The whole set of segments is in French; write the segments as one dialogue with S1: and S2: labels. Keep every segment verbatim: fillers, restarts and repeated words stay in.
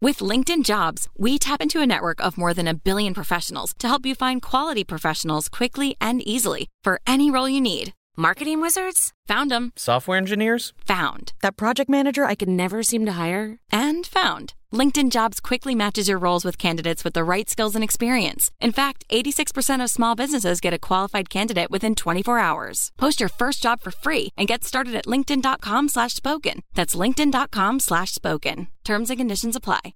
S1: With LinkedIn Jobs, we tap into a network of more than a billion professionals to help you find quality professionals quickly and easily for any role you need. Marketing wizards? Found them.
S2: Software engineers?
S1: Found. That project manager I could never seem to hire? And found. LinkedIn Jobs quickly matches your roles with candidates with the right skills and experience. In fact, eighty-six percent of small businesses get a qualified candidate within twenty-four hours. Post your first job for free and get started at linkedin.com slash spoken. That's linkedin.com slash spoken. Terms and conditions apply.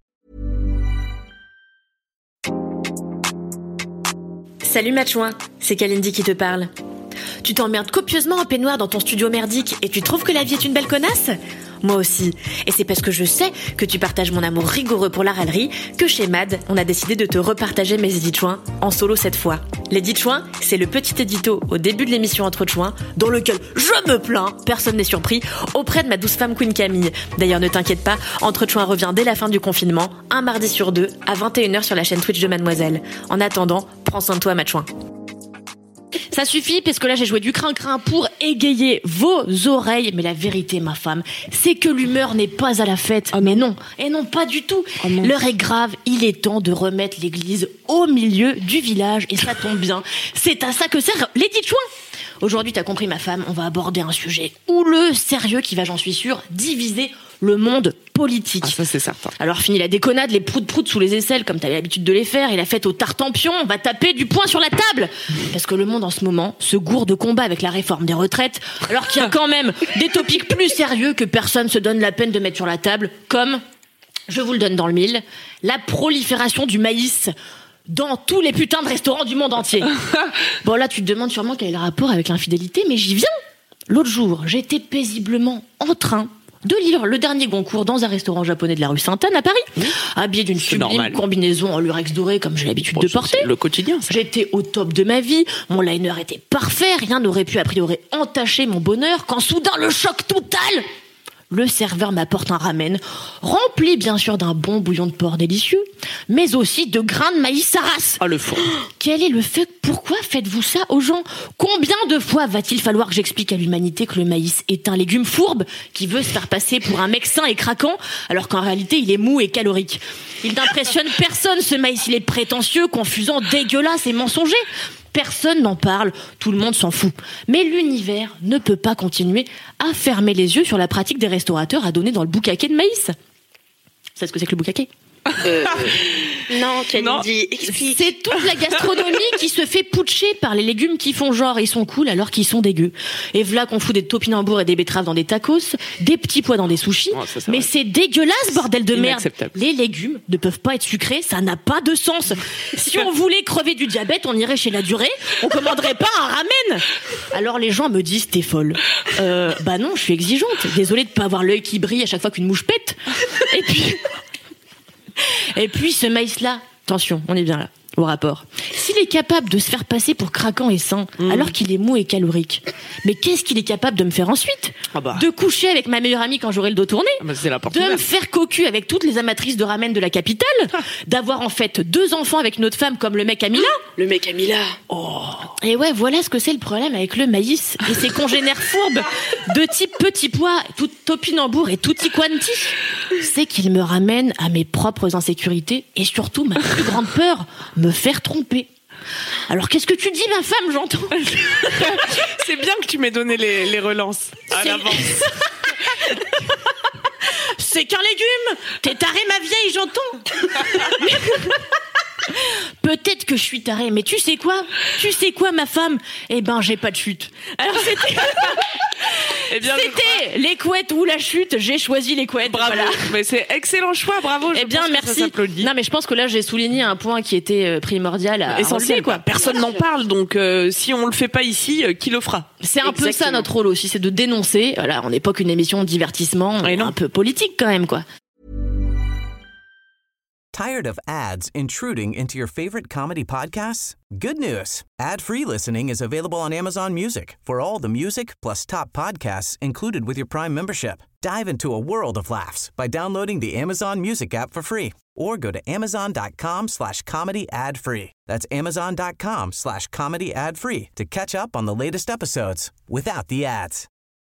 S3: Salut Matchouin, c'est Kalindi qui te parle. Tu t'emmerdes copieusement en peignoir dans ton studio merdique et tu trouves que la vie est une belle connasse ? Moi aussi. Et c'est parce que je sais que tu partages mon amour rigoureux pour la râlerie que chez Mad, on a décidé de te repartager mes édits chouins en solo cette fois. L'édit chouin, c'est le petit édito au début de l'émission Entre Chouins dans lequel je me plains, personne n'est surpris, auprès de ma douce femme Queen Camille. D'ailleurs, ne t'inquiète pas, Entre Chouins revient dès la fin du confinement, un mardi sur deux, à vingt et une heures sur la chaîne Twitch de Mademoiselle. En attendant, prends soin de toi, Matchouin. Ça suffit, parce que là j'ai joué du crin-crin pour égayer vos oreilles. Mais la vérité, ma femme, c'est que l'humeur n'est pas à la fête. Oh mais non, et non pas du tout. Oh L'heure est grave, il est temps de remettre l'église au milieu du village. Et ça tombe bien, c'est à ça que sert l'édit chouin. Aujourd'hui, t'as compris ma femme, on va aborder un sujet houleux, sérieux, qui va, j'en suis sûre, diviser le monde politique.
S4: Ah, ça c'est certain.
S3: Alors fini la déconnade, les proutes-proutes sous les aisselles comme t'avais l'habitude de les faire, et la fête au tartempion, on va taper du poing sur la table. Parce que le monde en ce moment se gourre de combat avec la réforme des retraites, alors qu'il y a quand même des topics plus sérieux que personne se donne la peine de mettre sur la table, comme, je vous le donne dans le mille, la prolifération du maïs dans tous les putains de restaurants du monde entier. Bon là tu te demandes sûrement quel est le rapport avec l'infidélité, mais j'y viens. L'autre jour, j'étais paisiblement en train de lire le dernier Goncourt dans un restaurant japonais de la rue Sainte-Anne à Paris, mmh. habillé d'une
S4: c'est
S3: sublime
S4: normal.
S3: Combinaison en lurex doré comme j'ai l'habitude
S4: bon,
S3: de porter.
S4: C'est le quotidien, ça.
S3: J'étais au top de ma vie, mon liner était parfait, rien n'aurait pu a priori entacher mon bonheur quand soudain le choc total. Le serveur m'apporte un ramen, rempli bien sûr d'un bon bouillon de porc délicieux, mais aussi de grains de maïs Saras.
S4: Ah, le fond.
S3: Quel est le fait ? Pourquoi faites-vous ça aux gens ? Combien de fois va-t-il falloir que j'explique à l'humanité que le maïs est un légume fourbe qui veut se faire passer pour un mec sain et craquant, alors qu'en réalité il est mou et calorique ? Il n'impressionne personne ce maïs, il est prétentieux, confusant, dégueulasse et mensonger. Personne n'en parle, tout le monde s'en fout. Mais l'univers ne peut pas continuer à fermer les yeux sur la pratique des restaurateurs à donner dans le boucaquet de maïs. Vous savez ce que c'est que le boucaquet ?
S5: Euh, non, Kalindi, explique.
S3: C'est toute la gastronomie qui se fait putcher par les légumes qui font genre ils sont cool alors qu'ils sont dégueux. Et voilà qu'on fout des topinambours et des betteraves dans des tacos, des petits pois dans des sushis. Oh, ça, mais vrai. C'est dégueulasse, bordel de merde. Les légumes ne peuvent pas être sucrés, ça n'a pas de sens. Si on voulait crever du diabète, on irait chez la Durée, on commanderait pas un ramen. Alors les gens me disent t'es folle. Euh, bah non, je suis exigeante. Désolée de pas avoir l'œil qui brille à chaque fois qu'une mouche pète. Et puis... Et puis ce maïs-là, attention, on est bien là, au rapport. S'il est capable de se faire passer pour craquant et sain, mmh. alors qu'il est mou et calorique, mais qu'est-ce qu'il est capable de me faire ensuite ? ah bah. De coucher avec ma meilleure amie quand j'aurai le dos tourné,
S4: ah bah c'est la
S3: de me faire cocu avec toutes les amatrices de ramen de la capitale, d'avoir en fait deux enfants avec une autre femme comme le mec Amila.
S5: Le mec Amila.
S3: Oh. Et ouais, voilà ce que c'est le problème avec le maïs et ses congénères fourbes de type petit pois, tout topinambour et tutti quanti. C'est qu'il me ramène à mes propres insécurités et surtout ma plus grande peur, me faire tromper. Alors qu'est-ce que tu dis, ma femme, j'entends.
S4: C'est bien que tu m'aies donné les, les relances à
S3: c'est...
S4: l'avance.
S3: C'est qu'un légume. T'es tarée, ma vieille, j'entends. Peut-être que je suis tarée, mais tu sais quoi ? Tu sais quoi, ma femme ? Eh ben, j'ai pas de chute. Alors c'était... Eh bien, c'était les couettes ou la chute, j'ai choisi les couettes.
S4: Bravo, voilà. Mais c'est excellent choix, bravo.
S3: Eh bien, merci. Non, mais je pense que là, j'ai souligné un point qui était primordial, à
S4: essentiel, quoi. Personne n'en parle, donc euh, si on le fait pas ici, euh, qui le fera ?
S3: C'est un Exactement. peu ça notre rôle aussi, c'est de dénoncer. Voilà, on n'est pas qu'une émission de divertissement, un peu politique quand même, quoi.
S6: Tired of ads intruding into your favorite comedy podcasts? Good news. Ad-free listening is available on Amazon Music for all the music plus top podcasts included with your Prime membership. Dive into a world of laughs by downloading the Amazon Music app for free or go to amazon.com slash comedy ad free. That's amazon.com slash comedy ad free to catch up on the latest episodes without the ads.